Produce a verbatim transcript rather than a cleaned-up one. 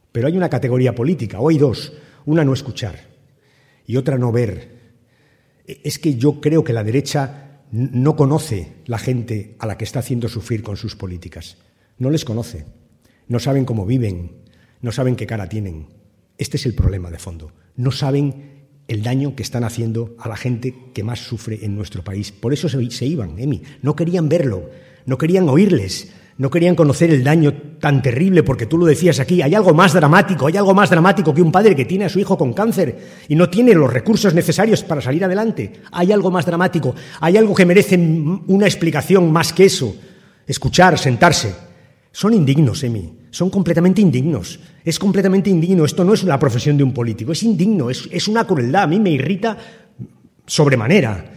Pero hay una categoría política, o hay dos, una no escuchar y otra no ver. Es que yo creo que la derecha no conoce la gente a la que está haciendo sufrir con sus políticas. No les conoce, no saben cómo viven, no saben qué cara tienen. Este es el problema de fondo. No saben el daño que están haciendo a la gente que más sufre en nuestro país. Por eso se, se iban, Emi. No querían verlo, no querían oírles, no querían conocer el daño tan terrible, porque tú lo decías aquí, hay algo más dramático, hay algo más dramático que un padre que tiene a su hijo con cáncer y no tiene los recursos necesarios para salir adelante. Hay algo más dramático, hay algo que merece una explicación más que eso. Escuchar, sentarse. Son indignos, Emi, son completamente indignos. Es completamente indigno. Esto no es la profesión de un político, es indigno, es, es una crueldad. A mí me irrita sobremanera.